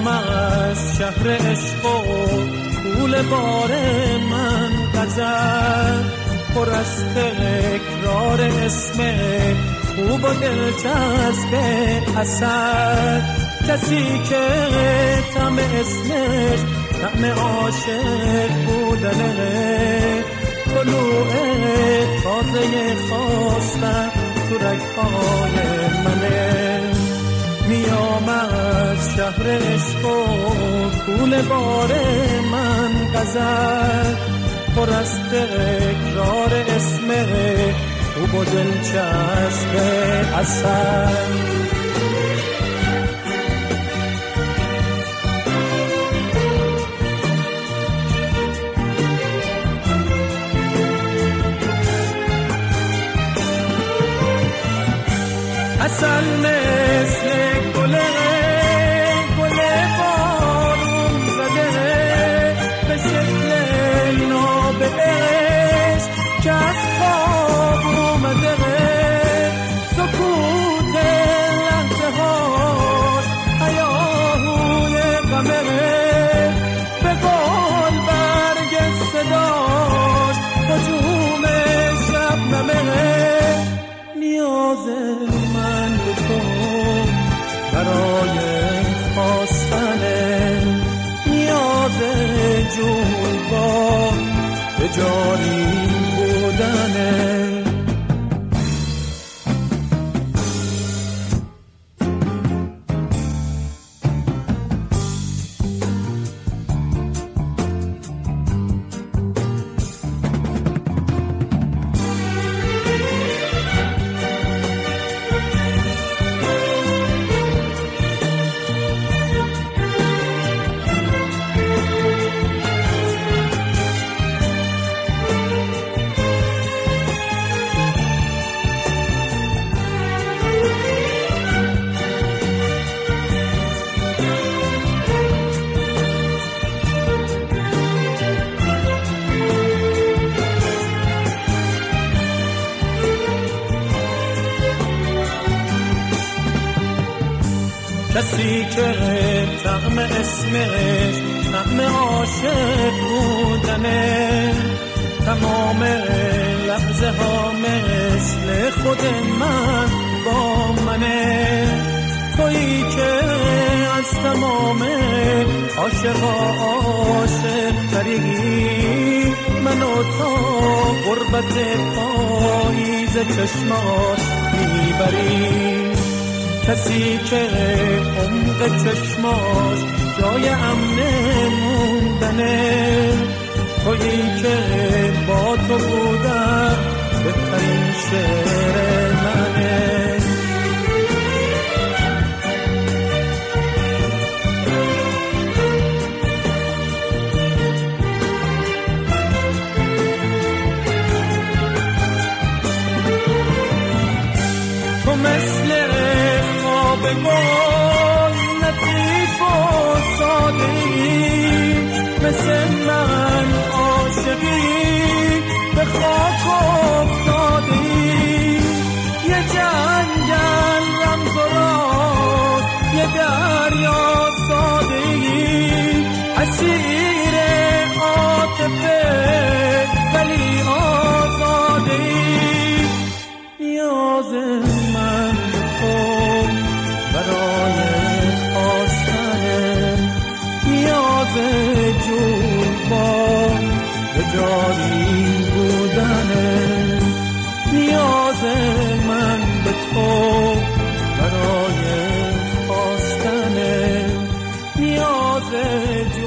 میامم از شهر عشق و طول بار من غزل، پر از تکرار اسم خوب و دلچسب اثر. کسی که طعم اسمش طعم عاشق بودنه، طلوع تازه خواستن تو رگ‌های منه. میام از شهر عشق و طول بار من غزل، پر از تکرار اسم خوب و دلچسب اثر. اصل مثل گل بارون زده، به شکل نابهش که از خواب اومده. سکوت لحظه هاش هیاهوی غمه، به گل برگ صداش هجوم شبنمه. نیاز من به تو برای خواستنه، نیاز جون با به جاری بودنه. کسی که طعم اسمش طعم عاشق بودنه، تمام لحظه ها مثل خود من با منه. تویی که از تمام عاشقا عاشق تری، منو تا غربت پاییز چشمات میبری. کسی که عمق چشماش جای امن موندنه، تویی که با تو بودم بهترین شعر منه. تو مثل به گل لطیف و ساده‌ای، مثل من عاشقی به خاک افتاده‌ای. یه جنگل رمز و راز، یه دریا ساده‌ای، اسیر عاطفه ولی آزاده‌ای. نیاز من تو برای خواستنه، نیاز جون با به جاری بودنه. نیاز من به تو برای خواستنه، نیاز